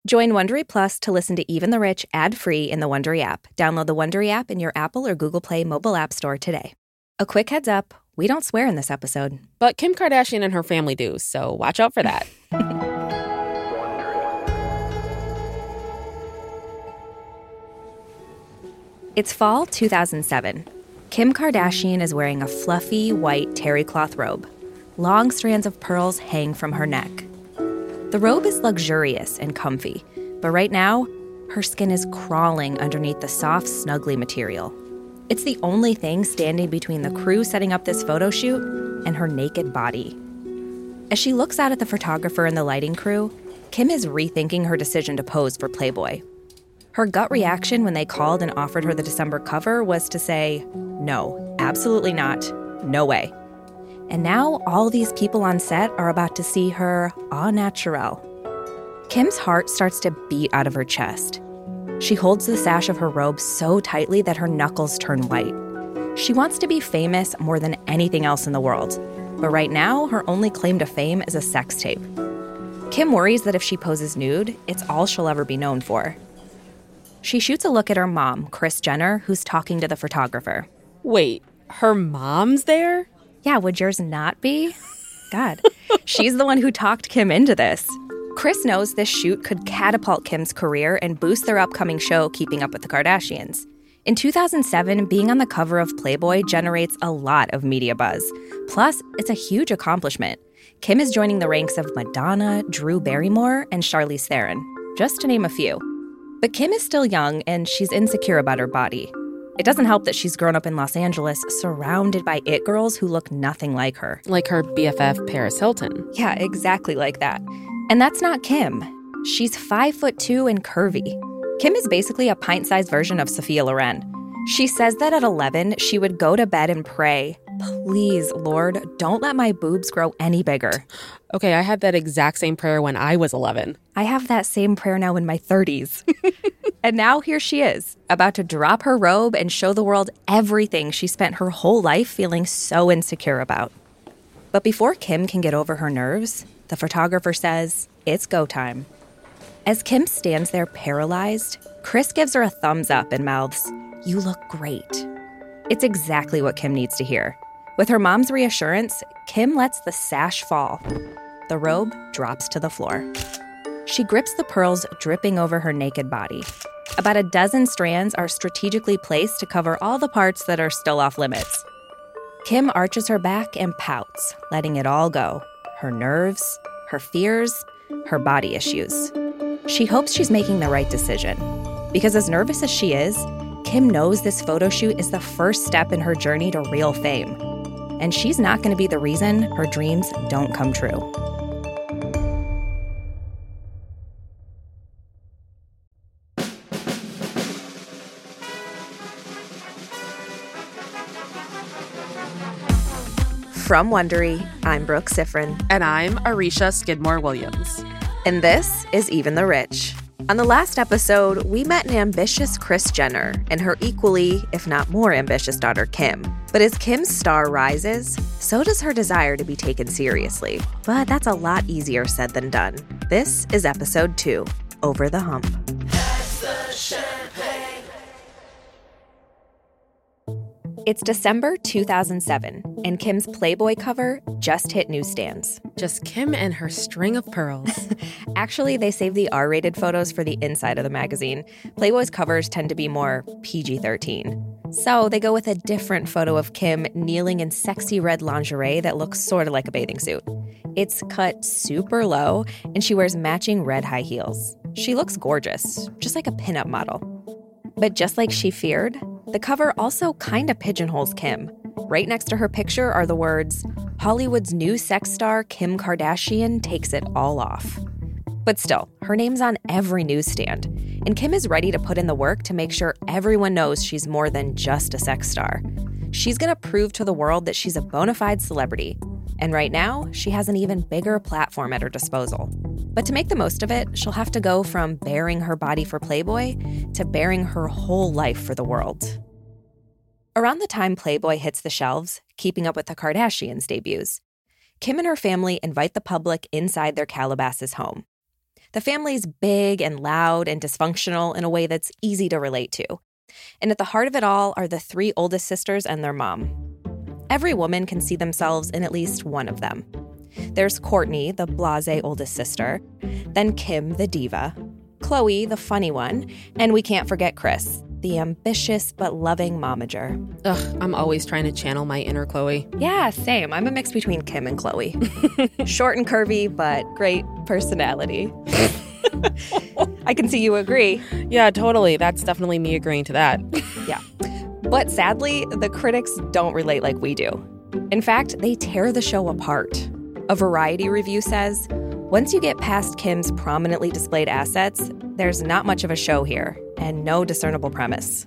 Join Wondery Plus to listen to Even the Rich ad-free in the Wondery app. Download the Wondery app in your Apple or Google Play mobile app store today. A quick heads up, we don't swear in this episode. But Kim Kardashian and her family do, so watch out for that. It's fall 2007. Kim Kardashian is wearing a fluffy, white terry cloth robe. Long strands of pearls hang from her neck. The robe is luxurious and comfy, but right now, her skin is crawling underneath the soft, snuggly material. It's the only thing standing between the crew setting up this photo shoot and her naked body. As she looks out at the photographer and the lighting crew, Kim is rethinking her decision to pose for Playboy. Her gut reaction when they called and offered her the December cover was to say, no, absolutely not, no way. And now all these people on set are about to see her au naturel. Kim's heart starts to beat out of her chest. She holds the sash of her robe so tightly that her knuckles turn white. She wants to be famous more than anything else in the world. But right now, her only claim to fame is a sex tape. Kim worries that if she poses nude, it's all she'll ever be known for. She shoots a look at her mom, Kris Jenner, who's talking to the photographer. Wait, her mom's there? Yeah, would yours not be? God, she's the one who talked Kim into this. Kris knows this shoot could catapult Kim's career and boost their upcoming show, Keeping Up with the Kardashians. In 2007, being on the cover of Playboy generates a lot of media buzz. Plus, it's a huge accomplishment. Kim is joining the ranks of Madonna, Drew Barrymore, and Charlize Theron, just to name a few. But Kim is still young, and she's insecure about her body. It doesn't help that she's grown up in Los Angeles, surrounded by it girls who look nothing like her. Like her BFF, Paris Hilton. Yeah, exactly like that. And that's not Kim. She's 5'2" and curvy. Kim is basically a pint-sized version of Sophia Loren. She says that at 11, she would go to bed and pray, "Please, Lord, don't let my boobs grow any bigger." Okay, I had that exact same prayer when I was 11. I have that same prayer now in my 30s. And now here she is, about to drop her robe and show the world everything she spent her whole life feeling so insecure about. But before Kim can get over her nerves, the photographer says, it's go time. As Kim stands there paralyzed, Kris gives her a thumbs up and mouths, "You look great." It's exactly what Kim needs to hear. With her mom's reassurance, Kim lets the sash fall. The robe drops to the floor. She grips the pearls dripping over her naked body. About a dozen strands are strategically placed to cover all the parts that are still off limits. Kim arches her back and pouts, letting it all go. Her nerves, her fears, her body issues. She hopes she's making the right decision. Because as nervous as she is, Kim knows this photo shoot is the first step in her journey to real fame. And she's not going to be the reason her dreams don't come true. From Wondery, I'm Brooke Siffrin. And I'm Arisha Skidmore-Williams. And this is Even the Rich. On the last episode, we met an ambitious Kris Jenner and her equally, if not more ambitious daughter, Kim. But as Kim's star rises, so does her desire to be taken seriously. But that's a lot easier said than done. This is episode 2, Over the Hump. Pass the champagne. It's December 2007, and Kim's Playboy cover just hit newsstands. Just Kim and her string of pearls. Actually, they saved the R-rated photos for the inside of the magazine. Playboy's covers tend to be more PG-13. So they go with a different photo of Kim kneeling in sexy red lingerie that looks sort of like a bathing suit. It's cut super low, and she wears matching red high heels. She looks gorgeous, just like a pinup model. But just like she feared, the cover also kind of pigeonholes Kim. Right next to her picture are the words, "Hollywood's new sex star Kim Kardashian takes it all off." But still, her name's on every newsstand, and Kim is ready to put in the work to make sure everyone knows she's more than just a sex star. She's gonna prove to the world that she's a bona fide celebrity. And right now, she has an even bigger platform at her disposal. But to make the most of it, she'll have to go from baring her body for Playboy to baring her whole life for the world. Around the time Playboy hits the shelves, Keeping Up with the Kardashians debuts. Kim and her family invite the public inside their Calabasas home. The family's big and loud and dysfunctional in a way that's easy to relate to. And at the heart of it all are the 3 oldest sisters and their mom. Every woman can see themselves in at least one of them. There's Kourtney, the blasé oldest sister, then Kim, the diva, Khloé, the funny one, and we can't forget Kris, the ambitious but loving momager. Ugh, I'm always trying to channel my inner Khloé. Yeah, same. I'm a mix between Kim and Khloé. Short and curvy, but great personality. I can see you agree. Yeah, totally. That's definitely me agreeing to that. Yeah. But sadly, the critics don't relate like we do. In fact, they tear the show apart. A Variety review says, once you get past Kim's prominently displayed assets, there's not much of a show here and no discernible premise.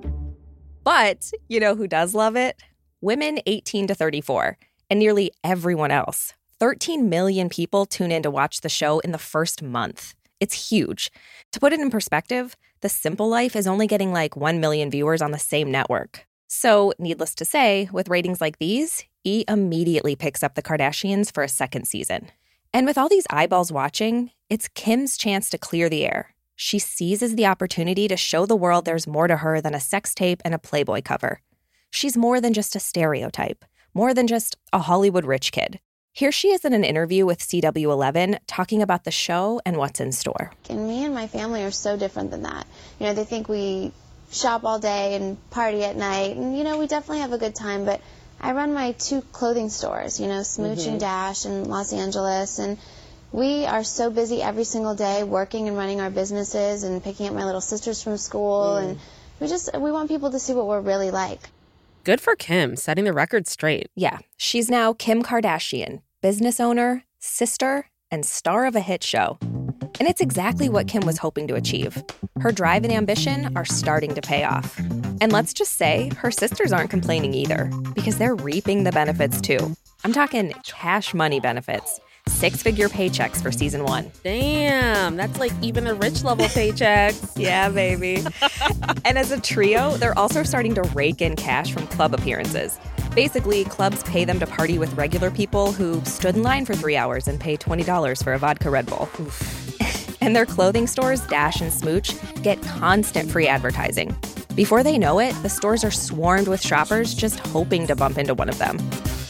But you know who does love it? Women 18 to 34, and nearly everyone else. 13 million people tune in to watch the show in the first month. It's huge. To put it in perspective, The Simple Life is only getting like 1 million viewers on the same network. So, needless to say, with ratings like these, E! immediately picks up the Kardashians for a second season. And with all these eyeballs watching, it's Kim's chance to clear the air. She seizes the opportunity to show the world there's more to her than a sex tape and a Playboy cover. She's more than just a stereotype, more than just a Hollywood rich kid. Here she is in an interview with CW11 talking about the show and what's in store. And me and my family are so different than that. You know, they think we shop all day and party at night, and, you know, we definitely have a good time, but I run my 2 clothing stores, you know, Smooch and Dash in Los Angeles, and we are so busy every single day working and running our businesses and picking up my little sisters from school, and we want people to see what we're really like. Good for Kim, setting the record straight. Yeah, she's now Kim Kardashian, business owner, sister, and star of a hit show. And it's exactly what Kim was hoping to achieve. Her drive and ambition are starting to pay off. And let's just say her sisters aren't complaining either, because they're reaping the benefits too. I'm talking cash money benefits. 6-figure paychecks for season 1. Damn, that's like even the rich level paychecks. Yeah, baby. And as a trio, they're also starting to rake in cash from club appearances. Basically, clubs pay them to party with regular people who stood in line for 3 hours and pay $20 for a vodka Red Bull. And their clothing stores, Dash and Smooch, get constant free advertising. Before they know it, the stores are swarmed with shoppers just hoping to bump into one of them.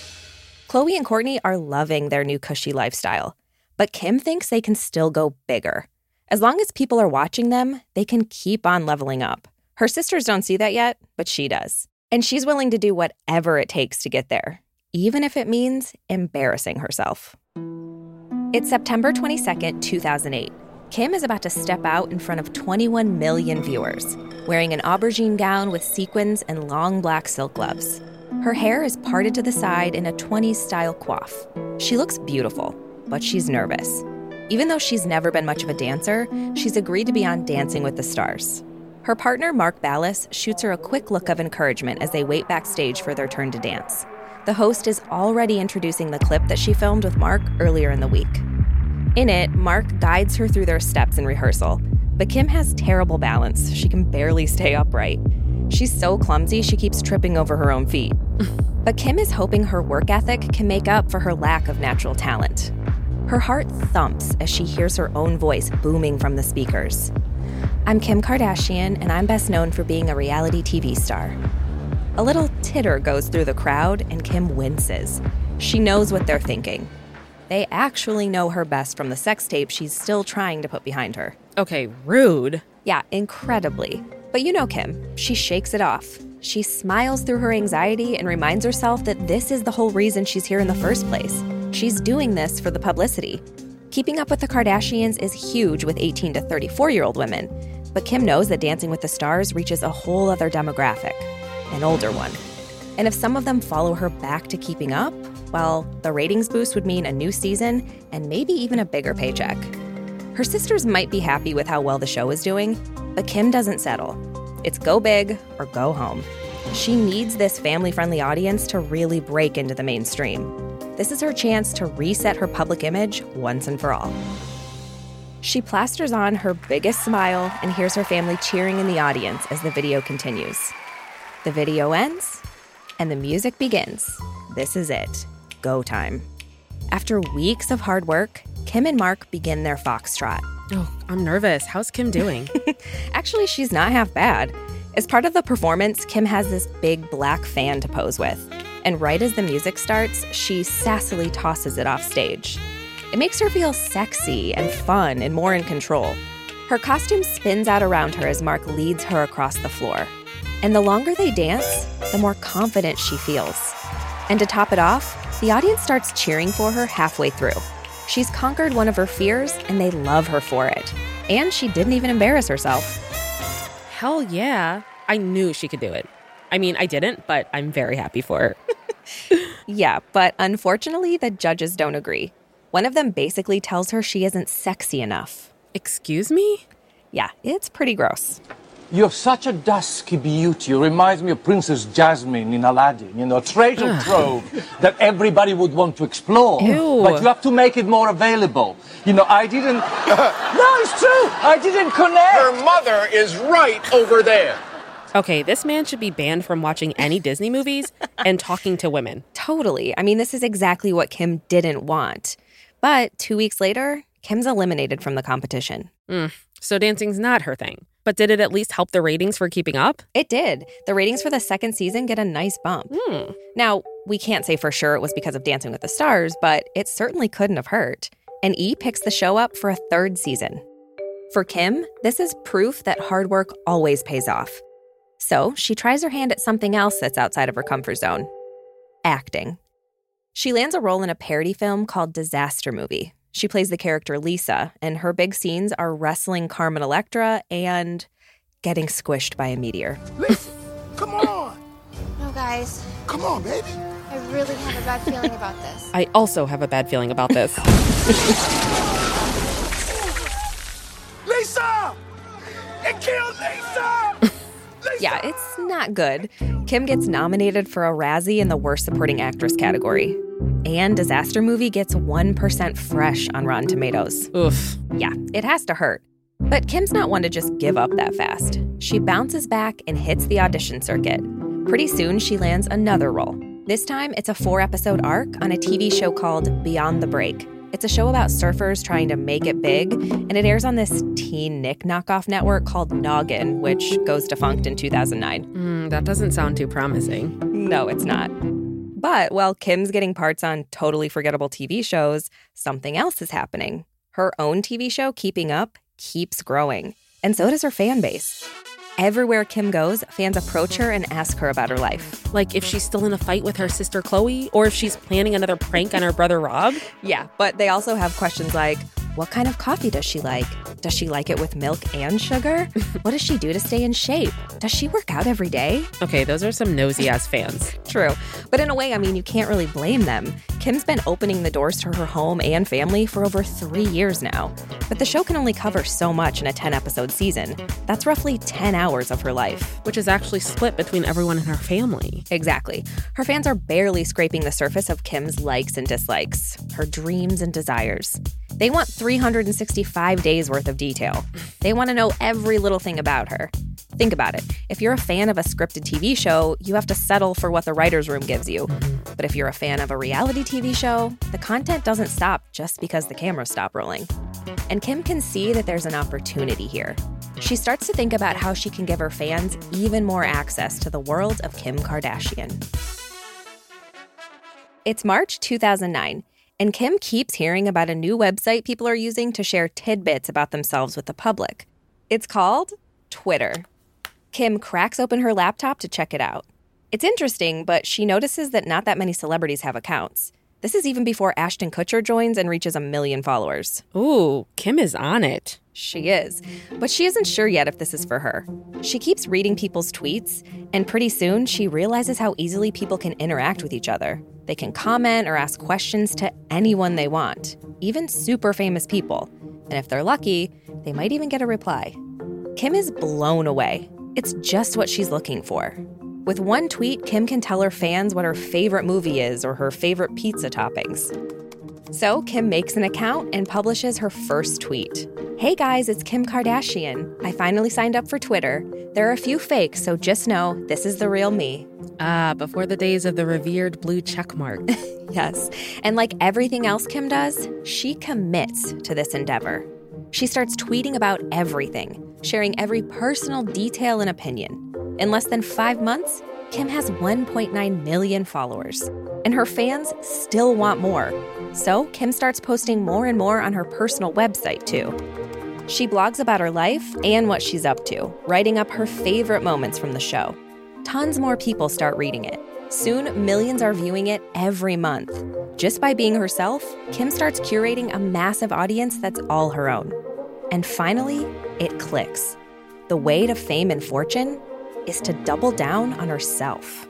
Khloé and Kourtney are loving their new cushy lifestyle, but Kim thinks they can still go bigger. As long as people are watching them, they can keep on leveling up. Her sisters don't see that yet, but she does. And she's willing to do whatever it takes to get there, even if it means embarrassing herself. It's September 22nd, 2008. Kim is about to step out in front of 21 million viewers, wearing an aubergine gown with sequins and long black silk gloves. Her hair is parted to the side in a 20s-style coif. She looks beautiful, but she's nervous. Even though she's never been much of a dancer, she's agreed to be on Dancing with the Stars. Her partner, Mark Ballas, shoots her a quick look of encouragement as they wait backstage for their turn to dance. The host is already introducing the clip that she filmed with Mark earlier in the week. In it, Mark guides her through their steps in rehearsal, but Kim has terrible balance. She can barely stay upright. She's so clumsy, she keeps tripping over her own feet. But Kim is hoping her work ethic can make up for her lack of natural talent. Her heart thumps as she hears her own voice booming from the speakers. I'm Kim Kardashian, and I'm best known for being a reality TV star. A little titter goes through the crowd, and Kim winces. She knows what they're thinking. They actually know her best from the sex tape she's still trying to put behind her. Okay, rude. Yeah, incredibly. But you know Kim, she shakes it off. She smiles through her anxiety and reminds herself that this is the whole reason she's here in the first place. She's doing this for the publicity. Keeping up with the Kardashians is huge with 18 to 34-year-old women, but Kim knows that Dancing with the Stars reaches a whole other demographic, an older one. And if some of them follow her back to Keeping Up, well, the ratings boost would mean a new season and maybe even a bigger paycheck. Her sisters might be happy with how well the show is doing, but Kim doesn't settle. It's go big or go home. She needs this family-friendly audience to really break into the mainstream. This is her chance to reset her public image once and for all. She plasters on her biggest smile and hears her family cheering in the audience as the video continues. The video ends, and the music begins. This is it. Go time. After weeks of hard work, Kim and Mark begin their foxtrot. Oh, I'm nervous. How's Kim doing? Actually, she's not half bad. As part of the performance, Kim has this big black fan to pose with. And right as the music starts, she sassily tosses it off stage. It makes her feel sexy and fun and more in control. Her costume spins out around her as Mark leads her across the floor. And the longer they dance, the more confident she feels. And to top it off, the audience starts cheering for her halfway through. She's conquered one of her fears, and they love her for it. And she didn't even embarrass herself. Hell yeah. I knew she could do it. I mean, I didn't, but I'm very happy for her. Yeah, but unfortunately, the judges don't agree. One of them basically tells her she isn't sexy enough. Excuse me? Yeah, it's pretty gross. You have such a dusky beauty. It reminds me of Princess Jasmine in Aladdin. You know, a treasure trove that everybody would want to explore. Ew. But you have to make it more available. You know, I didn't... No, it's true. I didn't connect. Her mother is right over there. Okay, this man should be banned from watching any Disney movies and talking to women. Totally. I mean, this is exactly what Kim didn't want. But 2 weeks later, Kim's eliminated from the competition. So dancing's not her thing. But did it at least help the ratings for Keeping Up? It did. The ratings for the second season get a nice bump. Now, we can't say for sure it was because of Dancing with the Stars, but it certainly couldn't have hurt. And E! picks the show up for a third season. For Kim, this is proof that hard work always pays off. So she tries her hand at something else that's outside of her comfort zone. Acting. She lands a role in a parody film called Disaster Movie. She plays the character Lisa, and her big scenes are wrestling Carmen Electra and getting squished by a meteor. Lisa, come on. No, guys, Come on, baby. I really have a bad feeling about this. I also have a bad feeling about this. Lisa! It killed Lisa! Yeah, it's not good. Kim gets nominated for a Razzie in the Worst Supporting Actress category. And Disaster Movie gets 1% fresh on Rotten Tomatoes. Oof. Yeah, it has to hurt. But Kim's not one to just give up that fast. She bounces back and hits the audition circuit. Pretty soon, she lands another role. This time, it's a 4-episode arc on a TV show called Beyond the Break. It's a show about surfers trying to make it big, and it airs on this Teen Nick knockoff network called Noggin, which goes defunct in 2009. That doesn't sound too promising. No, it's not. But while Kim's getting parts on totally forgettable TV shows, something else is happening. Her own TV show, Keeping Up, keeps growing. And so does her fan base. Everywhere Kim goes, fans approach her and ask her about her life. Like if she's still in a fight with her sister Chloe, or if she's planning another prank on her brother Rob. Yeah, but they also have questions like, what kind of coffee does she like? Does she like it with milk and sugar? What does she do to stay in shape? Does she work out every day? Okay, those are some nosy-ass fans. True. But in a way, I mean, you can't really blame them. Kim's been opening the doors to her home and family for over 3 years now. But the show can only cover so much in a 10-episode season. That's roughly 10 hours of her life. Which is actually split between everyone in her family. Exactly. Her fans are barely scraping the surface of Kim's likes and dislikes, her dreams and desires. They want 365 days worth of detail. They want to know every little thing about her. Think about it. If you're a fan of a scripted TV show, you have to settle for what the writer's room gives you. But if you're a fan of a reality TV show, the content doesn't stop just because the cameras stop rolling. And Kim can see that there's an opportunity here. She starts to think about how she can give her fans even more access to the world of Kim Kardashian. It's March 2009. And Kim keeps hearing about a new website people are using to share tidbits about themselves with the public. It's called Twitter. Kim cracks open her laptop to check it out. It's interesting, but she notices that not that many celebrities have accounts. This is even before Ashton Kutcher joins and reaches 1 million followers. Ooh, Kim is on it. She is, but she isn't sure yet if this is for her. She keeps reading people's tweets, and pretty soon she realizes how easily people can interact with each other. They can comment or ask questions to anyone they want, even super famous people. And if they're lucky, they might even get a reply. Kim is blown away. It's just what she's looking for. With one tweet, Kim can tell her fans what her favorite movie is or her favorite pizza toppings. So Kim makes an account and publishes her first tweet. Hey guys, it's Kim Kardashian. I finally signed up for Twitter. There are a few fakes, so just know this is the real me. Before the days of the revered blue checkmark. Yes. And like everything else Kim does, she commits to this endeavor. She starts tweeting about everything, sharing every personal detail and opinion. In less than 5 months, Kim has 1.9 million followers, and her fans still want more. So Kim starts posting more and more on her personal website, too. She blogs about her life and what she's up to, writing up her favorite moments from the show. Tons more people start reading it. Soon, millions are viewing it every month. Just by being herself, Kim starts curating a massive audience that's all her own. And finally, it clicks. The way to fame and fortune is to double down on herself.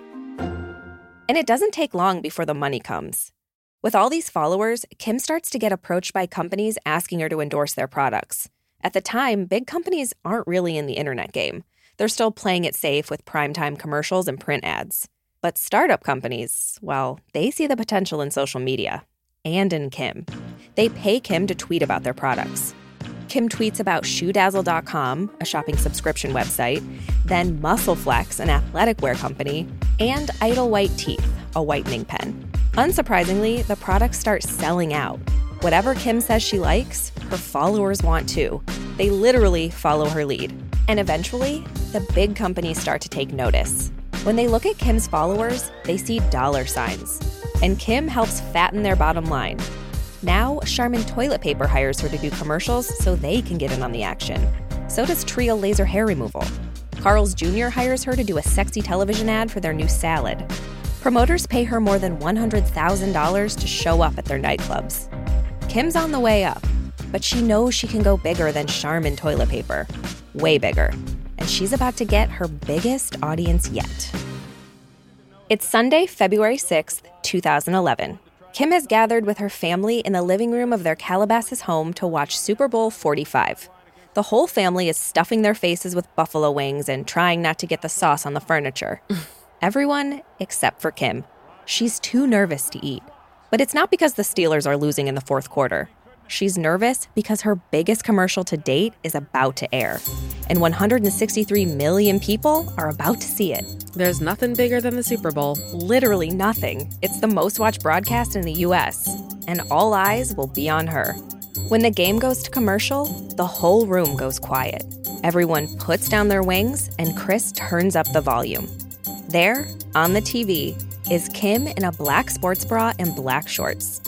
And it doesn't take long before the money comes. With all these followers, Kim starts to get approached by companies asking her to endorse their products. At the time, big companies aren't really in the internet game. They're still playing it safe with primetime commercials and print ads. But startup companies, well, they see the potential in social media. And in Kim. They pay Kim to tweet about their products. Kim tweets about ShoeDazzle.com, a shopping subscription website, then MuscleFlex, an athletic wear company, and Idle White Teeth, a whitening pen. Unsurprisingly, the products start selling out. Whatever Kim says she likes, her followers want too. They literally follow her lead. And eventually, the big companies start to take notice. When they look at Kim's followers, they see dollar signs. And Kim helps fatten their bottom line. Now, Charmin Toilet Paper hires her to do commercials so they can get in on the action. So does Trio Laser Hair Removal. Carl's Jr. hires her to do a sexy television ad for their new salad. Promoters pay her more than $100,000 to show up at their nightclubs. Kim's on the way up, but she knows she can go bigger than Charmin Toilet Paper. Way bigger. And she's about to get her biggest audience yet. It's Sunday, February 6th, 2011. Kim has gathered with her family in the living room of their Calabasas home to watch Super Bowl 45. The whole family is stuffing their faces with buffalo wings and trying not to get the sauce on the furniture. Everyone except for Kim. She's too nervous to eat. But it's not because the Steelers are losing in the fourth quarter. She's nervous because her biggest commercial to date is about to air. And 163 million people are about to see it. There's nothing bigger than the Super Bowl. Literally nothing. It's the most watched broadcast in the U.S. And all eyes will be on her. When the game goes to commercial, the whole room goes quiet. Everyone puts down their wings and Chris turns up the volume. There, on the TV, is Kim in a black sports bra and black shorts.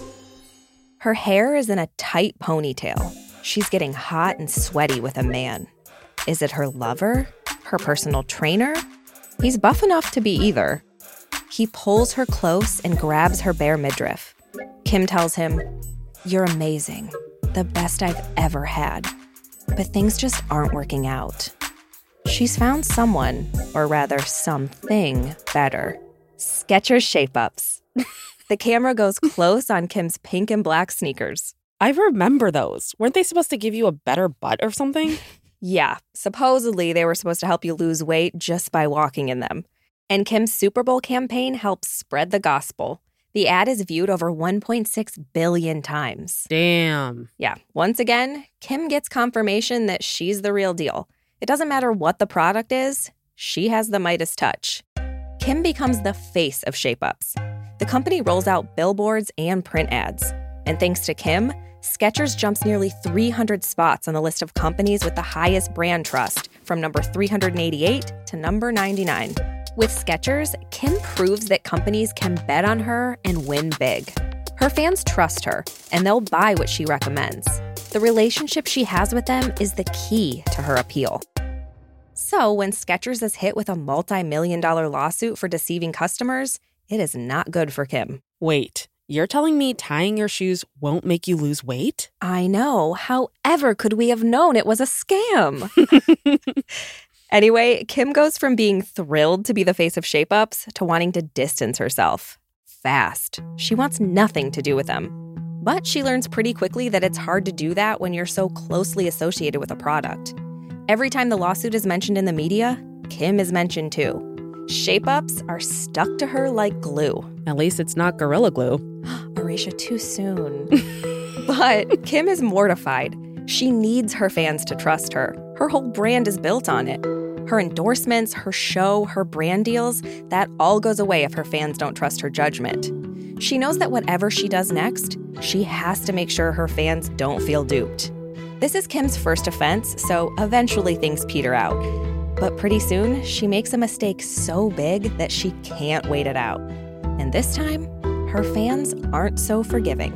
Her hair is in a tight ponytail. She's getting hot and sweaty with a man. Is it her lover? Her personal trainer? He's buff enough to be either. He pulls her close and grabs her bare midriff. Kim tells him, "You're amazing. The best I've ever had. But things just aren't working out." She's found someone, or rather something, better. Skechers Shape-Ups. The camera goes close on Kim's pink and black sneakers. I remember those. Weren't they supposed to give you a better butt or something? Yeah, supposedly they were supposed to help you lose weight just by walking in them. And Kim's Super Bowl campaign helps spread the gospel. The ad is viewed over 1.6 billion times. Damn. Yeah, once again, Kim gets confirmation that she's the real deal. It doesn't matter what the product is, she has the Midas touch. Kim becomes the face of Shape-Ups. The company rolls out billboards and print ads. And thanks to Kim, Skechers jumps nearly 300 spots on the list of companies with the highest brand trust, from number 388 to number 99. With Skechers, Kim proves that companies can bet on her and win big. Her fans trust her, and they'll buy what she recommends. The relationship she has with them is the key to her appeal. So when Skechers is hit with a multi-million-dollar lawsuit for deceiving customers, it is not good for Kim. Wait, you're telling me tying your shoes won't make you lose weight? I know. However could we have known it was a scam? Anyway, Kim goes from being thrilled to be the face of Shape-Ups to wanting to distance herself. Fast. She wants nothing to do with them. But she learns pretty quickly that it's hard to do that when you're so closely associated with a product. Every time the lawsuit is mentioned in the media, Kim is mentioned too. Shape-Ups are stuck to her like glue. At least it's not Gorilla Glue. Arisha, too soon. But Kim is mortified. She needs her fans to trust her. Her whole brand is built on it. Her endorsements, her show, her brand deals, that all goes away if her fans don't trust her judgment. She knows that whatever she does next, she has to make sure her fans don't feel duped. This is Kim's first offense, so eventually things peter out. But pretty soon, she makes a mistake so big that she can't wait it out. And this time, her fans aren't so forgiving.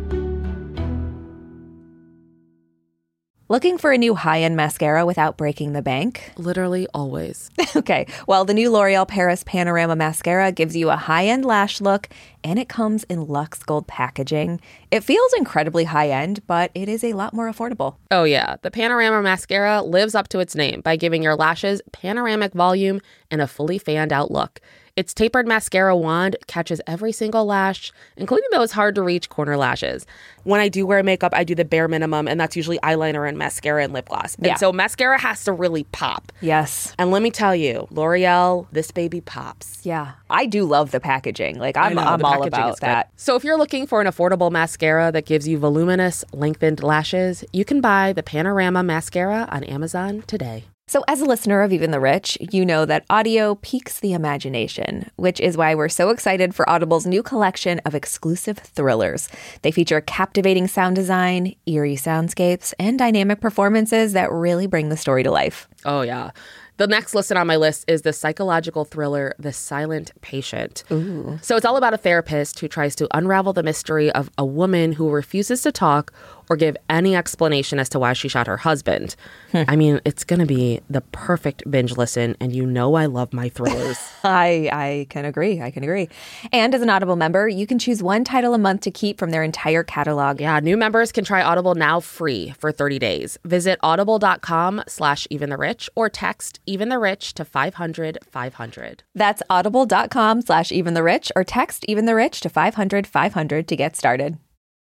Looking for a new high-end mascara without breaking the bank? Literally always. Okay, well, the new L'Oreal Paris Panorama Mascara gives you a high-end lash look, and it comes in Luxe Gold packaging. It feels incredibly high-end, but it is a lot more affordable. Oh yeah, the Panorama Mascara lives up to its name by giving your lashes panoramic volume and a fully fanned out look. Its tapered mascara wand catches every single lash, including those hard-to-reach corner lashes. When I do wear makeup, I do the bare minimum, and that's usually eyeliner and mascara and lip gloss. And so mascara has to really pop. Yes. And let me tell you, L'Oreal, this baby pops. Yeah. I do love the packaging. Like, I'm all about that. So if you're looking for an affordable mascara that gives you voluminous, lengthened lashes, you can buy the Panorama Mascara on Amazon today. So as a listener of Even the Rich, you know that audio piques the imagination, which is why we're so excited for Audible's new collection of exclusive thrillers. They feature captivating sound design, eerie soundscapes, and dynamic performances that really bring the story to life. Oh, yeah. The next listed on my list is the psychological thriller, The Silent Patient. Ooh. So it's all about a therapist who tries to unravel the mystery of a woman who refuses to talk or give any explanation as to why she shot her husband. I mean, it's going to be the perfect binge listen, and you know I love my thrillers. I can agree. And as an Audible member, you can choose one title a month to keep from their entire catalog. Yeah, new members can try Audible now free for 30 days. Visit audible.com/eventherich or text Even the Rich to 500-500. That's audible.com/eventherich or text Even the Rich to 500-500 to get started.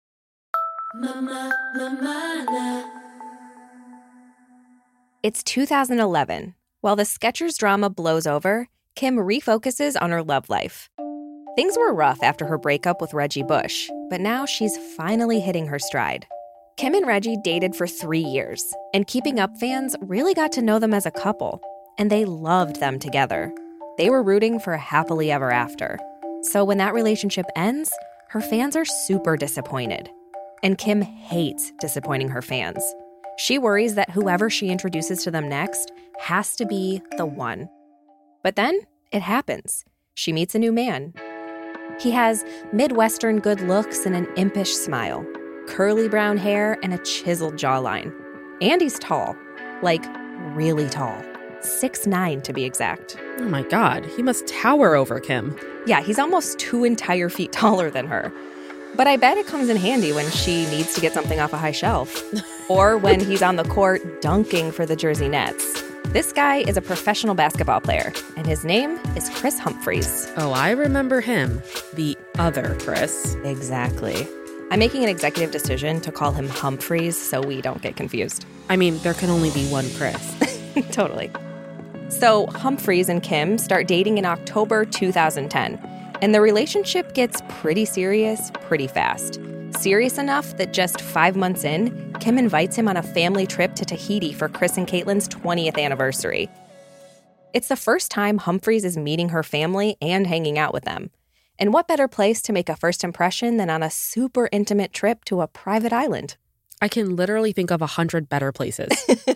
It's 2011. While the Skechers drama blows over, Kim refocuses on her love life. Things were rough after her breakup with Reggie Bush, but now she's finally hitting her stride. Kim and Reggie dated for 3 years, and Keeping Up fans really got to know them as a couple, and they loved them together. They were rooting for a happily ever after. So when that relationship ends, her fans are super disappointed. And Kim hates disappointing her fans. She worries that whoever she introduces to them next has to be the one. But then it happens. She meets a new man. He has Midwestern good looks and an impish smile, curly brown hair and a chiseled jawline. And he's tall, like really tall, 6'9" to be exact. Oh my God, he must tower over Kim. Yeah, he's almost 2 entire feet taller than her. But I bet it comes in handy when she needs to get something off a high shelf. Or when he's on the court dunking for the Jersey Nets. This guy is a professional basketball player, and his name is Kris Humphries. Oh, I remember him. The other Kris. Exactly. I'm making an executive decision to call him Humphries so we don't get confused. I mean, there can only be one Kris. Totally. So Humphries and Kim start dating in October 2010. And the relationship gets pretty serious pretty fast. Serious enough that just 5 months in, Kim invites him on a family trip to Tahiti for Kris and Caitlyn's 20th anniversary. It's the first time Humphries is meeting her family and hanging out with them. And what better place to make a first impression than on a super intimate trip to a private island? I can literally think of 100 better places.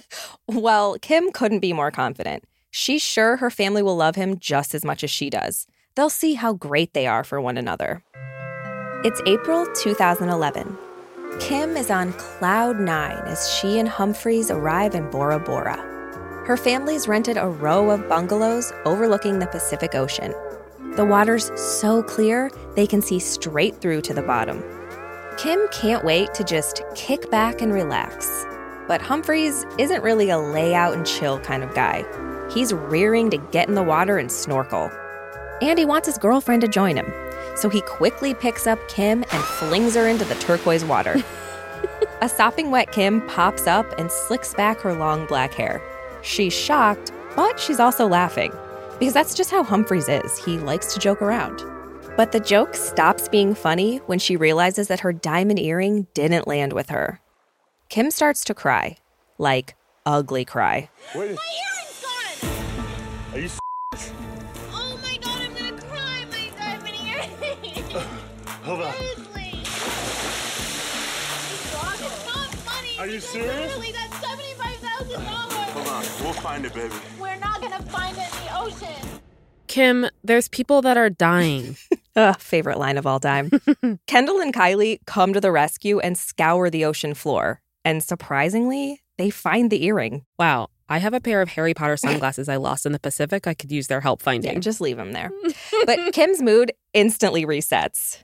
Well, Kim couldn't be more confident. She's sure her family will love him just as much as she does. They'll see how great they are for one another. It's April 2011. Kim is on cloud 9 as she and Humphries arrive in Bora Bora. Her family's rented a row of bungalows overlooking the Pacific Ocean. The water's so clear, they can see straight through to the bottom. Kim can't wait to just kick back and relax. But Humphries isn't really a lay out and chill kind of guy. He's rearing to get in the water and snorkel. And he wants his girlfriend to join him. So he quickly picks up Kim and flings her into the turquoise water. A sopping wet Kim pops up and slicks back her long black hair. She's shocked, but she's also laughing. Because that's just how Humphries is. He likes to joke around. But the joke stops being funny when she realizes that her diamond earring didn't land with her. Kim starts to cry. Like, ugly cry. Wait. My earring's gone! Are you Oh my God, I'm gonna cry! My diamond earring! Hold on. Seriously! It's not funny! Are you serious? Literally, that's $75,000. Hold on, we'll find it, baby. We're not gonna find it in the ocean. Kim, there's people that are dying. Favorite line of all time. Kendall and Kylie come to the rescue and scour the ocean floor. And surprisingly, they find the earring. Wow, I have a pair of Harry Potter sunglasses I lost in the Pacific. I could use their help finding. Yeah, just leave them there. But Kim's mood instantly resets.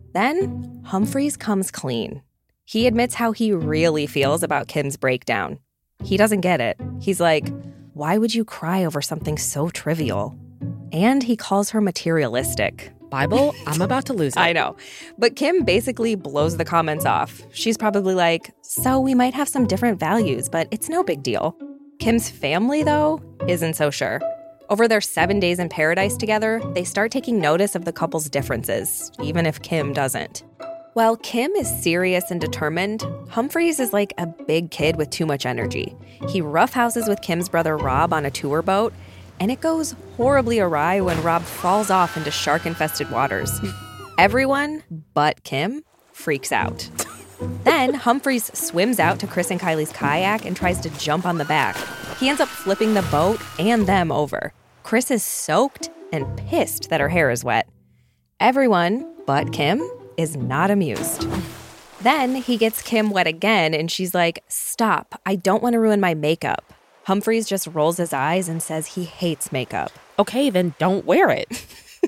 Then Humphreys comes clean. He admits how he really feels about Kim's breakdown. He doesn't get it. He's like, why would you cry over something so trivial? And he calls her materialistic. Bible, I'm about to lose it. I know. But Kim basically blows the comments off. She's probably like, so we might have some different values, but it's no big deal. Kim's family, though, isn't so sure. Over their 7 days in paradise together, they start taking notice of the couple's differences, even if Kim doesn't. While Kim is serious and determined, Humphreys is like a big kid with too much energy. He roughhouses with Kim's brother Rob on a tour boat, and it goes horribly awry when Rob falls off into shark-infested waters. Everyone but Kim freaks out. Then Humphreys swims out to Chris and Kylie's kayak and tries to jump on the back. He ends up flipping the boat and them over. Chris is soaked and pissed that her hair is wet. Everyone but Kim is not amused. Then he gets Kim wet again, and she's like, stop, I don't want to ruin my makeup. Humphreys just rolls his eyes and says he hates makeup. Okay, then don't wear it.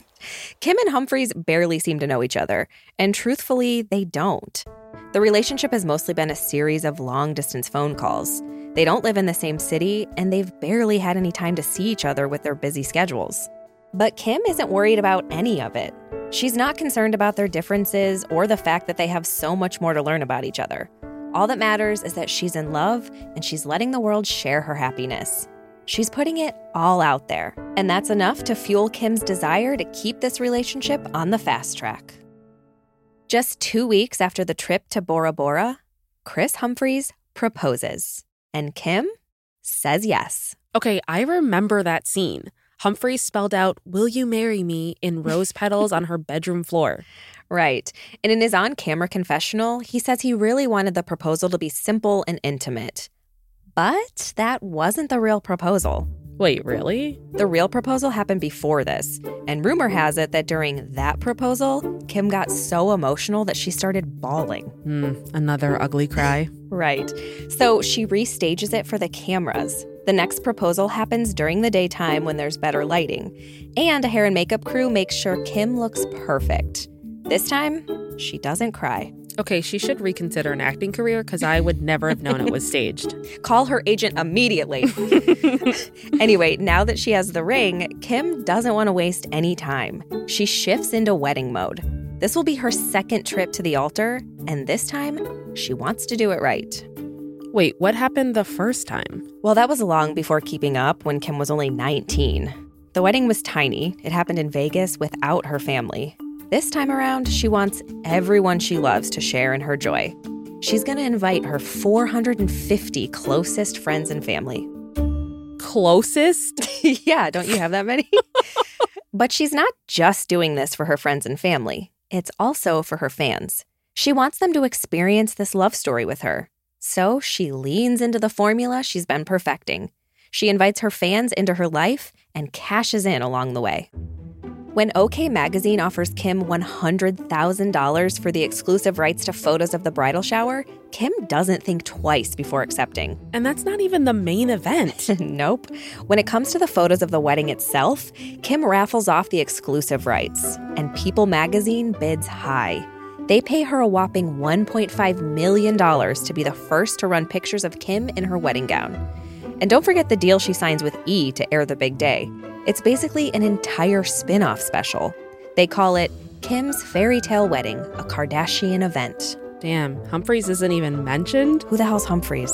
Kim and Humphreys barely seem to know each other, and truthfully, they don't. The relationship has mostly been a series of long-distance phone calls. They don't live in the same city, and they've barely had any time to see each other with their busy schedules. But Kim isn't worried about any of it. She's not concerned about their differences or the fact that they have so much more to learn about each other. All that matters is that she's in love and she's letting the world share her happiness. She's putting it all out there, and that's enough to fuel Kim's desire to keep this relationship on the fast track. Just 2 weeks after the trip to Bora Bora, Chris Humphreys proposes, and Kim says yes. Okay, I remember that scene. Humphreys spelled out, "Will you marry me?" in rose petals on her bedroom floor. Right. And in his on-camera confessional, he says he really wanted the proposal to be simple and intimate. But that wasn't the real proposal. Wait, really? The real proposal happened before this. And rumor has it that during that proposal, Kim got so emotional that she started bawling. Another ugly cry. Right. So she restages it for the cameras. The next proposal happens during the daytime when there's better lighting. And a hair and makeup crew makes sure Kim looks perfect. This time, she doesn't cry. Okay, she should reconsider an acting career because I would never have known it was staged. Call her agent immediately. Anyway, now that she has the ring, Kim doesn't want to waste any time. She shifts into wedding mode. This will be her second trip to the altar, and this time, she wants to do it right. Wait, what happened the first time? Well, that was long before Keeping Up, when Kim was only 19. The wedding was tiny. It happened in Vegas without her family. This time around, she wants everyone she loves to share in her joy. She's going to invite her 450 closest friends and family. Closest? Yeah, don't you have that many? But she's not just doing this for her friends and family. It's also for her fans. She wants them to experience this love story with her. So she leans into the formula she's been perfecting. She invites her fans into her life and cashes in along the way. When OK Magazine offers Kim $100,000 for the exclusive rights to photos of the bridal shower, Kim doesn't think twice before accepting. And that's not even the main event. Nope. When it comes to the photos of the wedding itself, Kim raffles off the exclusive rights, and People Magazine bids high. They pay her a whopping $1.5 million to be the first to run pictures of Kim in her wedding gown. And don't forget the deal she signs with E! To air the big day. It's basically an entire spin-off special. They call it Kim's Fairy Tale Wedding, a Kardashian event. Damn, Humphreys isn't even mentioned? Who the hell's Humphreys?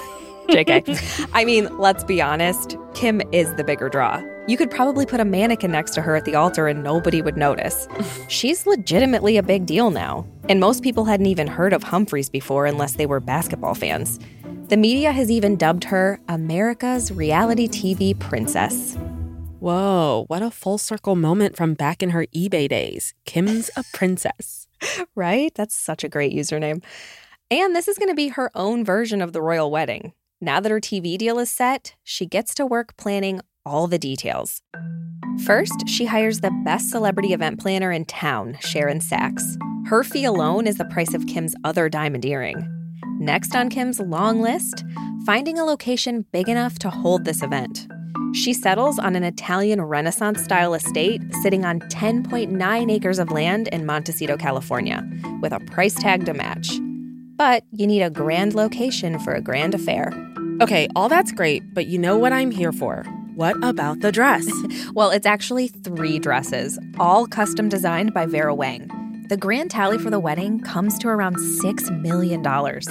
JK. I mean, let's be honest, Kim is the bigger draw. You could probably put a mannequin next to her at the altar and nobody would notice. She's legitimately a big deal now. And most people hadn't even heard of Humphreys before unless they were basketball fans. The media has even dubbed her America's reality TV princess. Whoa, what a full circle moment from back in her eBay days. Kim's a princess. Right? That's such a great username. And this is going to be her own version of the royal wedding. Now that her TV deal is set, she gets to work planning all the details. First, she hires the best celebrity event planner in town, Sharon Sachs. Her fee alone is the price of Kim's other diamond earring. Next on Kim's long list, finding a location big enough to hold this event. She settles on an Italian Renaissance-style estate sitting on 10.9 acres of land in Montecito, California, with a price tag to match. But you need a grand location for a grand affair. Okay, all that's great, but you know what I'm here for. What about the dress? Well, it's actually 3 dresses, all custom designed by Vera Wang. The grand tally for the wedding comes to around $6 million.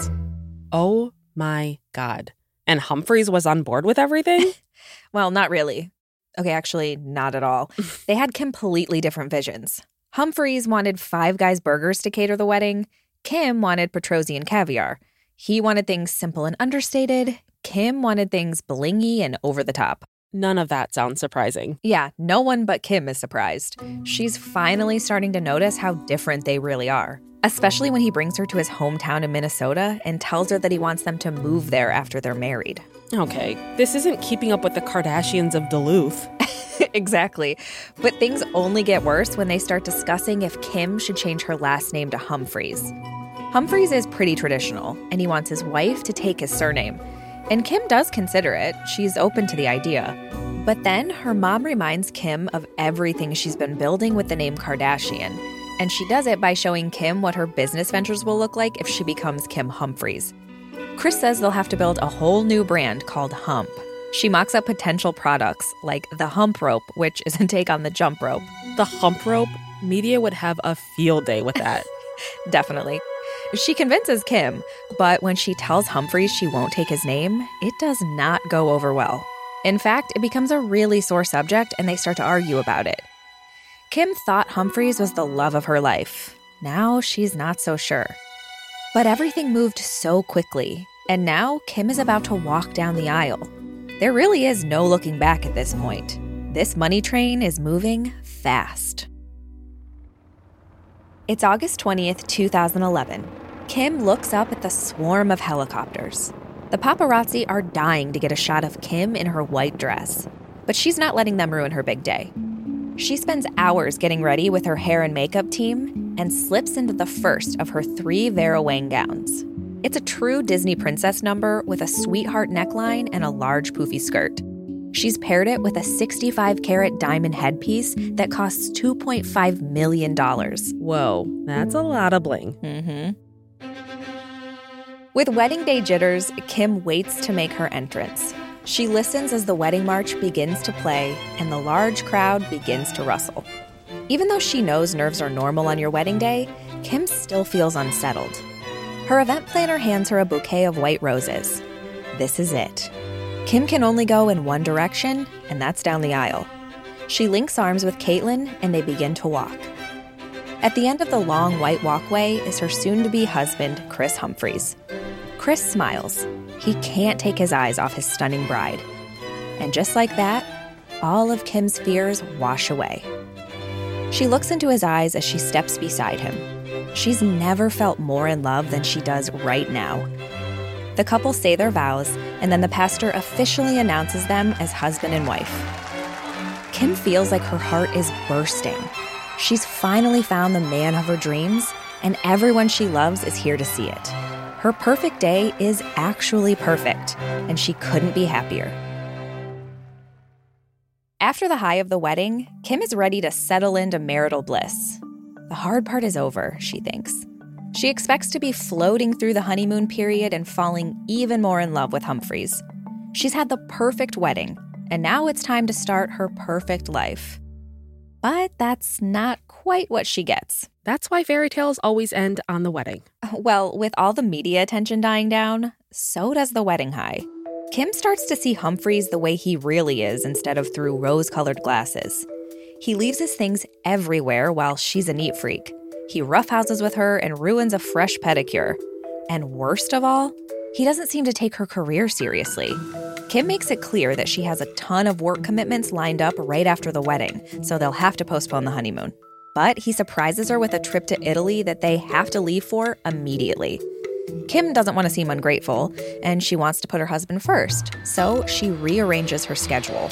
Oh my God. And Humphries was on board with everything? Well, not really. Okay, actually, not at all. They had completely different visions. Humphries wanted Five Guys burgers to cater the wedding. Kim wanted Petrosian caviar. He wanted things simple and understated. Kim wanted things blingy and over the top. None of that sounds surprising. Yeah, no one but Kim is surprised. She's finally starting to notice how different they really are, especially when he brings her to his hometown in Minnesota and tells her that he wants them to move there after they're married. Okay, this isn't keeping up with the Kardashians of Duluth. Exactly. But things only get worse when they start discussing if Kim should change her last name to Humphries. Humphries is pretty traditional, and he wants his wife to take his surname. And Kim does consider it. She's open to the idea. But then her mom reminds Kim of everything she's been building with the name Kardashian. And she does it by showing Kim what her business ventures will look like if she becomes Kim Humphries. Kris says they'll have to build a whole new brand called Hump. She mocks up potential products like the Hump Rope, which is a take on the jump rope. The Hump Rope? Media would have a field day with that. Definitely. She convinces Kim, but when she tells Humphries she won't take his name, it does not go over well. In fact, it becomes a really sore subject and they start to argue about it. Kim thought Humphries was the love of her life. Now she's not so sure. But everything moved so quickly, and now Kim is about to walk down the aisle. There really is no looking back at this point. This money train is moving fast. It's August 20th, 2011. Kim looks up at the swarm of helicopters. The paparazzi are dying to get a shot of Kim in her white dress. But she's not letting them ruin her big day. She spends hours getting ready with her hair and makeup team and slips into the first of her 3 Vera Wang gowns. It's a true Disney princess number with a sweetheart neckline and a large poofy skirt. She's paired it with a 65-carat diamond headpiece that costs $2.5 million. Whoa, that's a lot of bling. Mm-hmm. With wedding day jitters, Kim waits to make her entrance. She listens as the wedding march begins to play and the large crowd begins to rustle. Even though she knows nerves are normal on your wedding day, Kim still feels unsettled. Her event planner hands her a bouquet of white roses. This is it. Kim can only go in one direction, and that's down the aisle. She links arms with Caitlyn, and they begin to walk. At the end of the long white walkway is her soon-to-be husband, Kris Humphries. Kris smiles. He can't take his eyes off his stunning bride. And just like that, all of Kim's fears wash away. She looks into his eyes as she steps beside him. She's never felt more in love than she does right now. The couple say their vows, and then the pastor officially announces them as husband and wife. Kim feels like her heart is bursting. She's finally found the man of her dreams, and everyone she loves is here to see it. Her perfect day is actually perfect, and she couldn't be happier. After the high of the wedding, Kim is ready to settle into marital bliss. The hard part is over, she thinks. She expects to be floating through the honeymoon period and falling even more in love with Humphries. She's had the perfect wedding, and now it's time to start her perfect life. But that's not quite what she gets. That's why fairy tales always end on the wedding. Well, with all the media attention dying down, so does the wedding high. Kim starts to see Humphries the way he really is instead of through rose-colored glasses. He leaves his things everywhere while she's a neat freak. He roughhouses with her and ruins a fresh pedicure. And worst of all, he doesn't seem to take her career seriously. Kim makes it clear that she has a ton of work commitments lined up right after the wedding, so they'll have to postpone the honeymoon. But he surprises her with a trip to Italy that they have to leave for immediately. Kim doesn't want to seem ungrateful, and she wants to put her husband first, so she rearranges her schedule.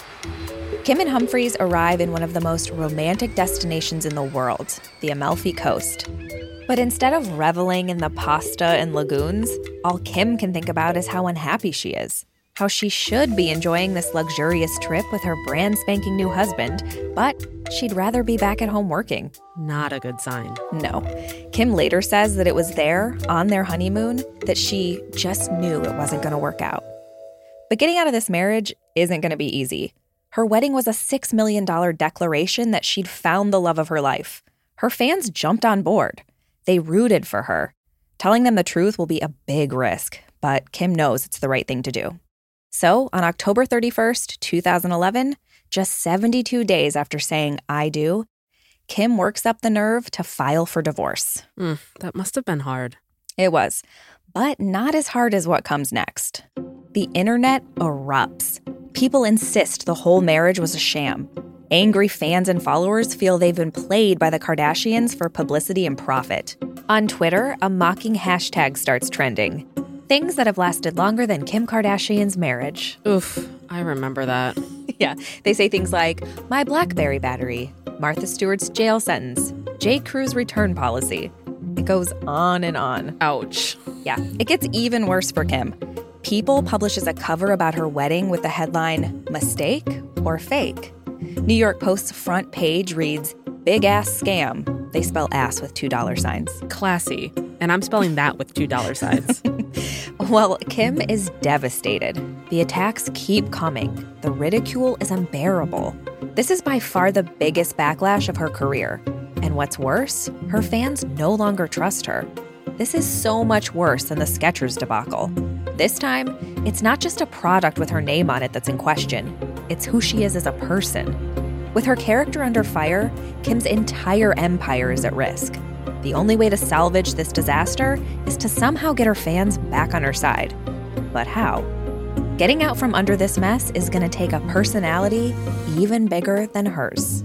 Kim and Humphreys arrive in one of the most romantic destinations in the world, the Amalfi Coast. But instead of reveling in the pasta and lagoons, all Kim can think about is how unhappy she is. How she should be enjoying this luxurious trip with her brand spanking new husband, but she'd rather be back at home working. Not a good sign. No. Kim later says that it was there, on their honeymoon, that she just knew it wasn't going to work out. But getting out of this marriage isn't going to be easy. Her wedding was a $6 million declaration that she'd found the love of her life. Her fans jumped on board. They rooted for her. Telling them the truth will be a big risk, but Kim knows it's the right thing to do. So, on October 31st, 2011, just 72 days after saying I do, Kim works up the nerve to file for divorce. That must have been hard. It was, but not as hard as what comes next. The internet erupts. People insist the whole marriage was a sham. Angry fans and followers feel they've been played by the Kardashians for publicity and profit. On Twitter, a mocking hashtag starts trending. Things that have lasted longer than Kim Kardashian's marriage. Oof, I remember that. Yeah, they say things like, my BlackBerry battery, Martha Stewart's jail sentence, J. Crew's return policy. It goes on and on. Ouch. Yeah, it gets even worse for Kim. People publishes a cover about her wedding with the headline, Mistake or Fake? New York Post's front page reads, Big ass scam. They spell ass with $2 signs. Classy. And I'm spelling that with $2 signs. Well, Kim is devastated. The attacks keep coming. The ridicule is unbearable. This is by far the biggest backlash of her career. And what's worse, her fans no longer trust her. This is so much worse than the Skechers debacle. This time, it's not just a product with her name on it that's in question. It's who she is as a person. With her character under fire, Kim's entire empire is at risk. The only way to salvage this disaster is to somehow get her fans back on her side. But how? Getting out from under this mess is going to take a personality even bigger than hers.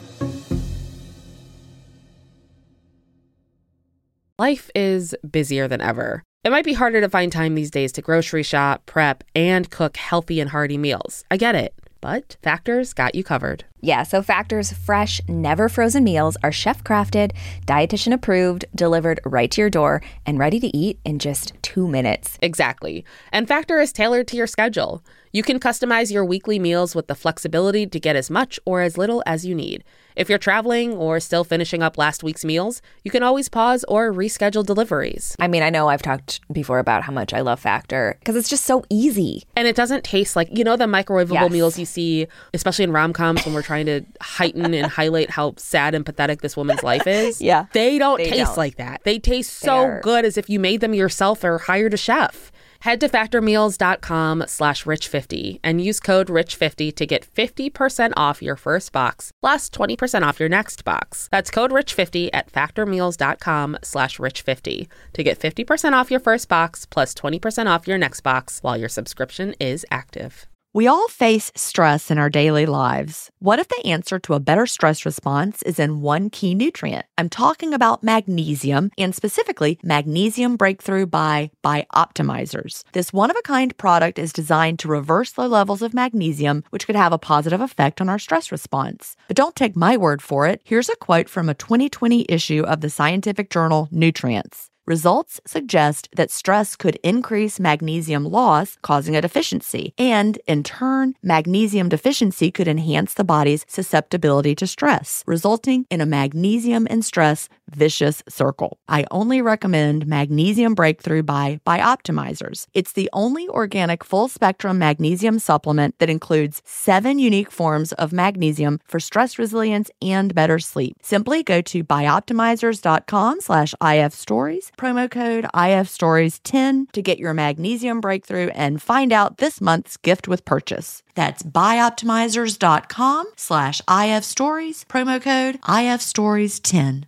Life is busier than ever. It might be harder to find time these days to grocery shop, prep, and cook healthy and hearty meals. I get it. But Factor's got you covered. Yeah, so Factor's fresh, never frozen meals are chef-crafted, dietitian approved, delivered right to your door, and ready to eat in just 2 minutes. Exactly. And Factor is tailored to your schedule. You can customize your weekly meals with the flexibility to get as much or as little as you need. If you're traveling or still finishing up last week's meals, you can always pause or reschedule deliveries. I mean, I know I've talked before about how much I love Factor because it's just so easy. And it doesn't taste like, the microwavable meals you see, especially in rom-coms when we're trying to heighten and highlight how sad and pathetic this woman's life is. Yeah. They don't taste like that. They taste so good as if you made them yourself or hired a chef. Head to factormeals.com/rich50 and use code rich50 to get 50% off your first box plus 20% off your next box. That's code rich50 at factormeals.com/rich50 to get 50% off your first box plus 20% off your next box while your subscription is active. We all face stress in our daily lives. What if the answer to a better stress response is in one key nutrient? I'm talking about magnesium, and specifically Magnesium Breakthrough by Bioptimizers. This one-of-a-kind product is designed to reverse low levels of magnesium, which could have a positive effect on our stress response. But don't take my word for it. Here's a quote from a 2020 issue of the scientific journal Nutrients. Results suggest that stress could increase magnesium loss, causing a deficiency. And, in turn, magnesium deficiency could enhance the body's susceptibility to stress, resulting in a magnesium and stress vicious circle. I only recommend Magnesium Breakthrough by Bioptimizers. It's the only organic full-spectrum magnesium supplement that includes 7 unique forms of magnesium for stress resilience and better sleep. Simply go to bioptimizers.com/ifstories, promo code IFStories10 to get your Magnesium Breakthrough and find out this month's gift with purchase. That's bioptimizers.com/ifstories, promo code IFStories10.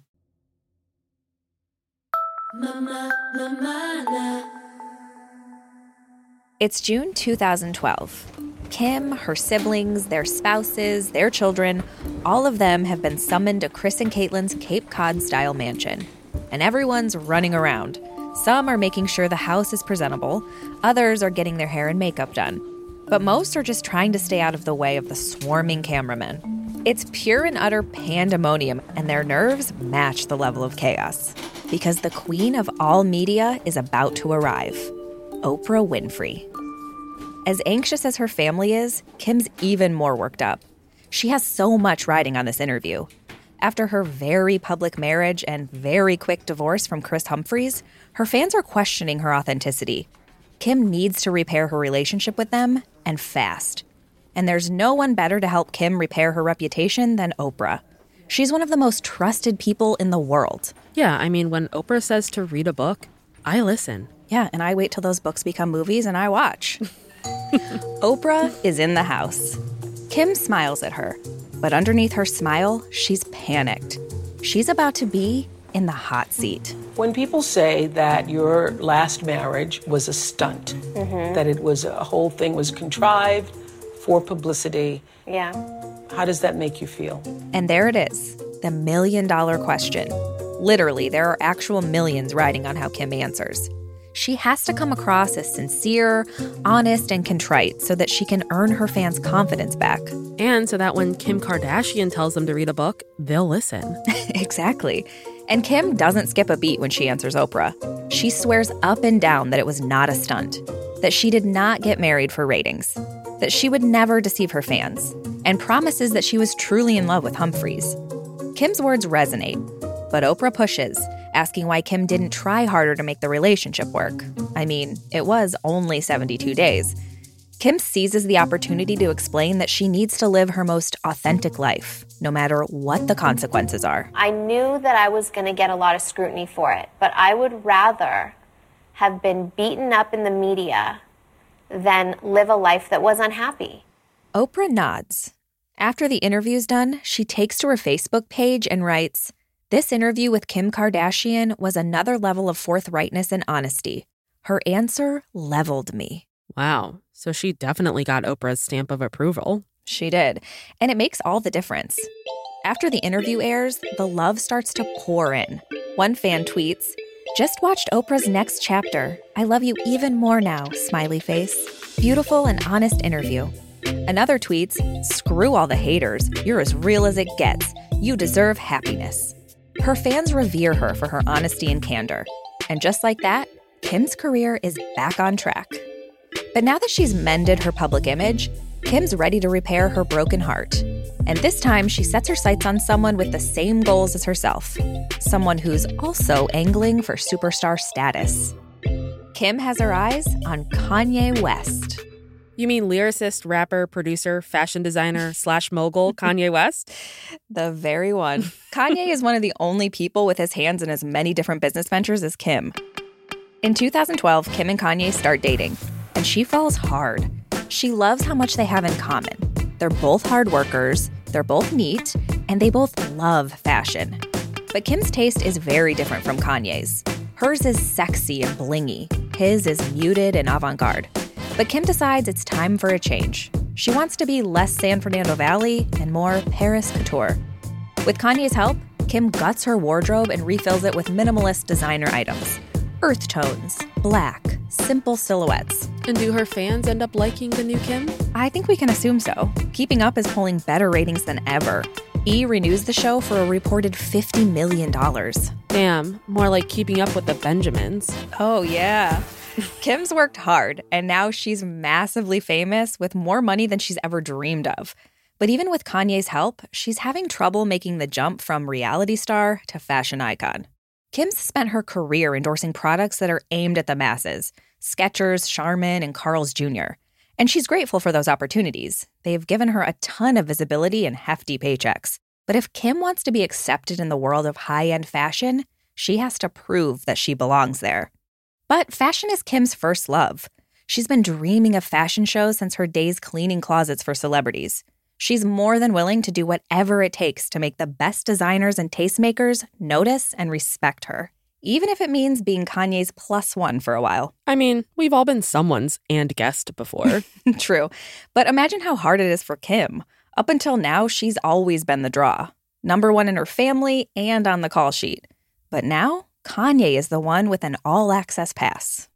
It's June 2012. Kim, her siblings, their spouses, their children, all of them have been summoned to Chris and Caitlin's Cape Cod-style mansion. And everyone's running around. Some are making sure the house is presentable, others are getting their hair and makeup done. But most are just trying to stay out of the way of the swarming cameramen. It's pure and utter pandemonium, and their nerves match the level of chaos. Because the queen of all media is about to arrive, Oprah Winfrey. As anxious as her family is, Kim's even more worked up. She has so much riding on this interview. After her very public marriage and very quick divorce from Chris Humphries, her fans are questioning her authenticity. Kim needs to repair her relationship with them, and fast. And there's no one better to help Kim repair her reputation than Oprah. She's one of the most trusted people in the world. Yeah, I mean, when Oprah says to read a book, I listen. Yeah, and I wait till those books become movies and I watch. Oprah is in the house. Kim smiles at her, but underneath her smile, she's panicked. She's about to be in the hot seat. When people say that your last marriage was a stunt, that it was a whole thing was contrived for publicity, Yeah. how does that make you feel? And there it is, the million-dollar question. Literally, there are actual millions riding on how Kim answers. She has to come across as sincere, honest, and contrite so that she can earn her fans' confidence back. And so that when Kim Kardashian tells them to read a book, they'll listen. Exactly. And Kim doesn't skip a beat when she answers Oprah. She swears up and down that it was not a stunt, that she did not get married for ratings, that she would never deceive her fans, and promises that she was truly in love with Humphries. Kim's words resonate, but Oprah pushes, asking why Kim didn't try harder to make the relationship work. I mean, it was only 72 days. Kim seizes the opportunity to explain that she needs to live her most authentic life, no matter what the consequences are. I knew that I was going to get a lot of scrutiny for it, but I would rather have been beaten up in the media than live a life that was unhappy. Oprah nods. After the interview's done, she takes to her Facebook page and writes, "This interview with Kim Kardashian was another level of forthrightness and honesty. Her answer leveled me." Wow. So she definitely got Oprah's stamp of approval. She did. And it makes all the difference. After the interview airs, the love starts to pour in. One fan tweets, "Just watched Oprah's next chapter. I love you even more now, smiley face. Beautiful and honest interview." Another tweets, "Screw all the haters. You're as real as it gets. You deserve happiness." Her fans revere her for her honesty and candor. And just like that, Kim's career is back on track. But now that she's mended her public image, Kim's ready to repair her broken heart. And this time, she sets her sights on someone with the same goals as herself. Someone who's also angling for superstar status. Kim has her eyes on Kanye West. You mean lyricist, rapper, producer, fashion designer / mogul Kanye West? The very one. Kanye is one of the only people with his hands in as many different business ventures as Kim. In 2012, Kim and Kanye start dating, and she falls hard. She loves how much they have in common. They're both hard workers, they're both neat, and they both love fashion. But Kim's taste is very different from Kanye's. Hers is sexy and blingy. His is muted and avant-garde. But Kim decides it's time for a change. She wants to be less San Fernando Valley and more Paris couture. With Kanye's help, Kim guts her wardrobe and refills it with minimalist designer items. Earth tones, black, simple silhouettes. And do her fans end up liking the new Kim? I think we can assume so. Keeping Up is pulling better ratings than ever. E! renews the show for a reported $50 million. Damn, more like Keeping Up with the Benjamins. Oh, yeah. Kim's worked hard, and now she's massively famous with more money than she's ever dreamed of. But even with Kanye's help, she's having trouble making the jump from reality star to fashion icon. Kim's spent her career endorsing products that are aimed at the masses, Skechers, Charmin, and Carl's Jr. And she's grateful for those opportunities. They've given her a ton of visibility and hefty paychecks. But if Kim wants to be accepted in the world of high-end fashion, she has to prove that she belongs there. But fashion is Kim's first love. She's been dreaming of fashion shows since her days cleaning closets for celebrities. She's more than willing to do whatever it takes to make the best designers and tastemakers notice and respect her, even if it means being Kanye's +1 for a while. I mean, we've all been someone's and guest before. True. But imagine how hard it is for Kim. Up until now, she's always been the draw. #1 in her family and on the call sheet. But now, Kanye is the one with an all-access pass.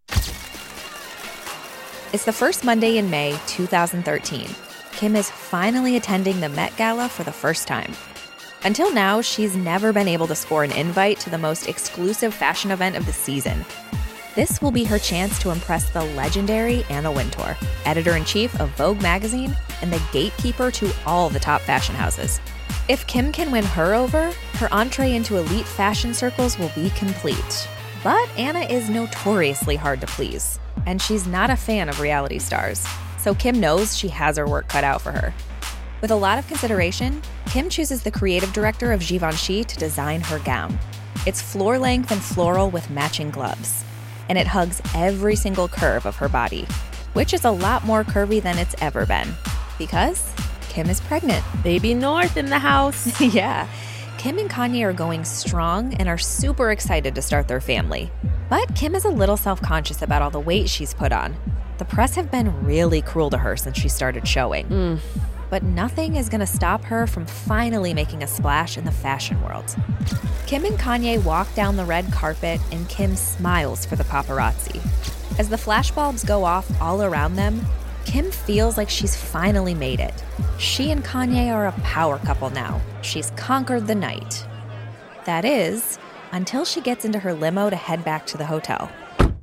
It's the first Monday in May 2013. Kim is finally attending the Met Gala for the first time. Until now, she's never been able to score an invite to the most exclusive fashion event of the season. This will be her chance to impress the legendary Anna Wintour, editor-in-chief of Vogue magazine and the gatekeeper to all the top fashion houses. If Kim can win her over, her entree into elite fashion circles will be complete. But Anna is notoriously hard to please, and she's not a fan of reality stars, so Kim knows she has her work cut out for her. With a lot of consideration, Kim chooses the creative director of Givenchy to design her gown. It's floor-length and floral with matching gloves, and it hugs every single curve of her body, which is a lot more curvy than it's ever been, because Kim is pregnant. Baby North in the house. Yeah. Kim and Kanye are going strong and are super excited to start their family. But Kim is a little self-conscious about all the weight she's put on. The press have been really cruel to her since she started showing. But nothing is going to stop her from finally making a splash in the fashion world. Kim and Kanye walk down the red carpet, and Kim smiles for the paparazzi. As the flashbulbs go off all around them, Kim feels like she's finally made it. She and Kanye are a power couple now. She's conquered the night. That is, until she gets into her limo to head back to the hotel.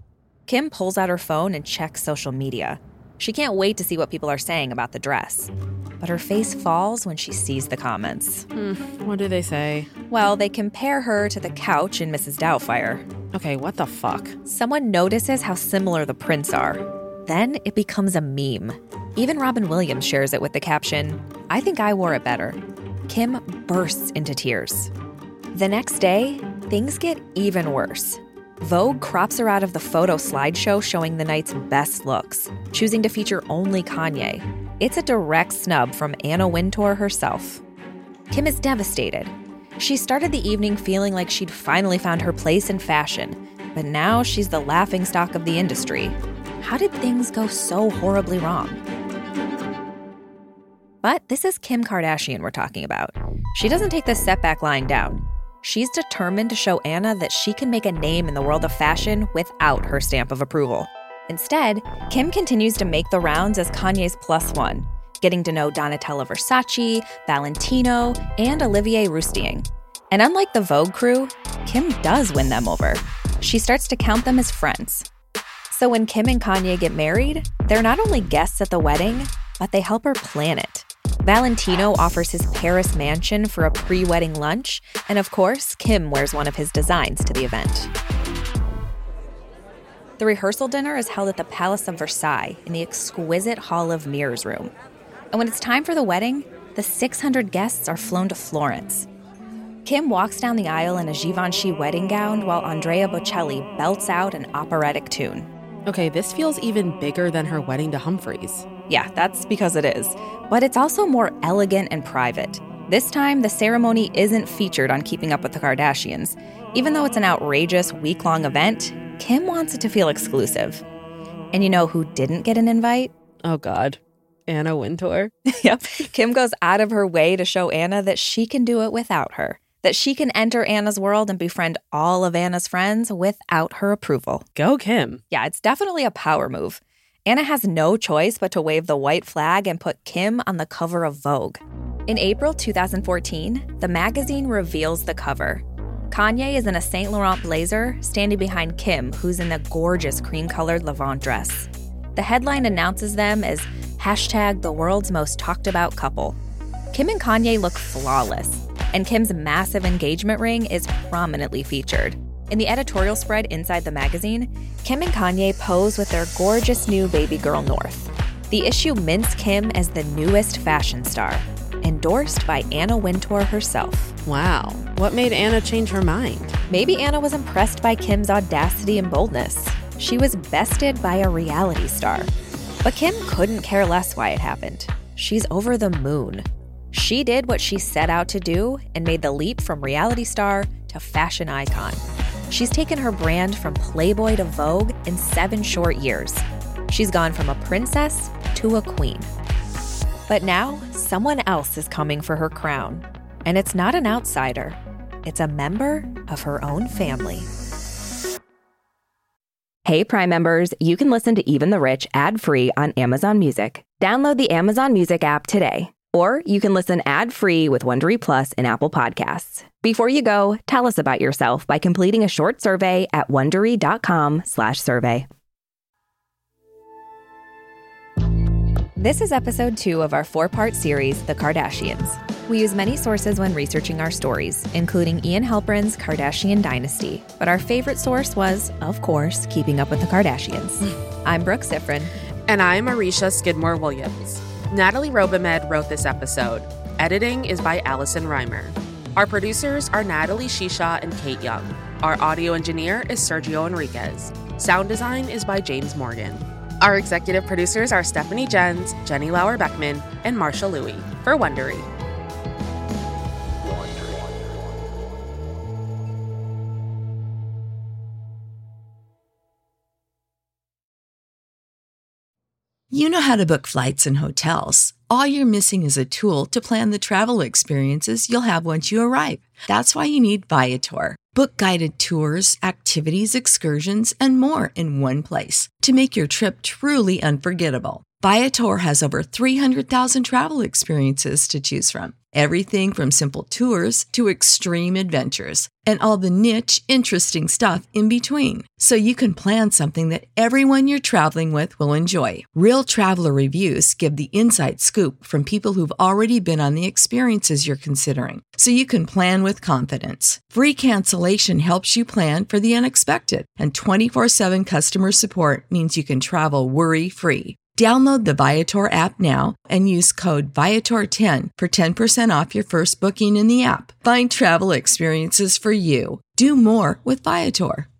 Kim pulls out her phone and checks social media. She can't wait to see what people are saying about the dress. But her face falls when she sees the comments. What do they say? Well, they compare her to the couch in Mrs. Doubtfire. Okay, what the fuck? Someone notices how similar the prints are. Then it becomes a meme. Even Robin Williams shares it with the caption, "I think I wore it better." Kim bursts into tears. The next day, things get even worse. Vogue crops her out of the photo slideshow showing the night's best looks, choosing to feature only Kanye. It's a direct snub from Anna Wintour herself. Kim is devastated. She started the evening feeling like she'd finally found her place in fashion, but now she's the laughingstock of the industry. How did things go so horribly wrong? But this is Kim Kardashian we're talking about. She doesn't take this setback lying down. She's determined to show Anna that she can make a name in the world of fashion without her stamp of approval. Instead, Kim continues to make the rounds as Kanye's plus one, getting to know Donatella Versace, Valentino, and Olivier Rousteing. And unlike the Vogue crew, Kim does win them over. She starts to count them as friends. So when Kim and Kanye get married, they're not only guests at the wedding, but they help her plan it. Valentino offers his Paris mansion for a pre-wedding lunch, and of course, Kim wears one of his designs to the event. The rehearsal dinner is held at the Palace of Versailles in the exquisite Hall of Mirrors room. And when it's time for the wedding, the 600 guests are flown to Florence. Kim walks down the aisle in a Givenchy wedding gown while Andrea Bocelli belts out an operatic tune. Okay, this feels even bigger than her wedding to Humphreys. Yeah, that's because it is. But it's also more elegant and private. This time, the ceremony isn't featured on Keeping Up with the Kardashians. Even though it's an outrageous week-long event, Kim wants it to feel exclusive. And you know who didn't get an invite? Oh, God. Anna Wintour. Yep. Kim goes out of her way to show Anna that she can do it without her. That she can enter Anna's world and befriend all of Anna's friends without her approval. Go, Kim. Yeah, it's definitely a power move. Anna has no choice but to wave the white flag and put Kim on the cover of Vogue. In April 2014, the magazine reveals the cover. Kanye is in a Saint Laurent blazer, standing behind Kim, who's in the gorgeous cream-colored Levant dress. The headline announces them as #the world's most talked about couple. Kim and Kanye look flawless, and Kim's massive engagement ring is prominently featured. In the editorial spread inside the magazine, Kim and Kanye pose with their gorgeous new baby girl North. The issue mints Kim as the newest fashion star, endorsed by Anna Wintour herself. Wow. What made Anna change her mind? Maybe Anna was impressed by Kim's audacity and boldness. She was bested by a reality star. But Kim couldn't care less why it happened. She's over the moon. She did what she set out to do and made the leap from reality star to fashion icon. She's taken her brand from Playboy to Vogue in 7 short years. She's gone from a princess to a queen. But now, someone else is coming for her crown. And it's not an outsider. It's a member of her own family. Hey, Prime members, you can listen to Even the Rich ad-free on Amazon Music. Download the Amazon Music app today. Or you can listen ad-free with Wondery Plus in Apple Podcasts. Before you go, tell us about yourself by completing a short survey at Wondery.com/survey. This is episode 2 of our 4-part series, The Kardashians. We use many sources when researching our stories, including Ian Halperin's Kardashian Dynasty. But our favorite source was, of course, Keeping Up with the Kardashians. I'm Brooke Sifrin. And I'm Marisha Skidmore-Williams. Natalie Robimed wrote this episode. Editing is by Allison Reimer. Our producers are Natalie Shisha and Kate Young. Our audio engineer is Sergio Enriquez. Sound design is by James Morgan. Our executive producers are Stephanie Jens, Jenny Lauer-Beckman, and Marsha Louie for Wondery. You know how to book flights and hotels. All you're missing is a tool to plan the travel experiences you'll have once you arrive. That's why you need Viator. Book guided tours, activities, excursions, and more in one place to make your trip truly unforgettable. Viator has over 300,000 travel experiences to choose from. Everything from simple tours to extreme adventures and all the niche, interesting stuff in between. So you can plan something that everyone you're traveling with will enjoy. Real traveler reviews give the inside scoop from people who've already been on the experiences you're considering. So you can plan with confidence. Free cancellation helps you plan for the unexpected. And 24/7 customer support means you can travel worry-free. Download the Viator app now and use code Viator10 for 10% off your first booking in the app. Find travel experiences for you. Do more with Viator.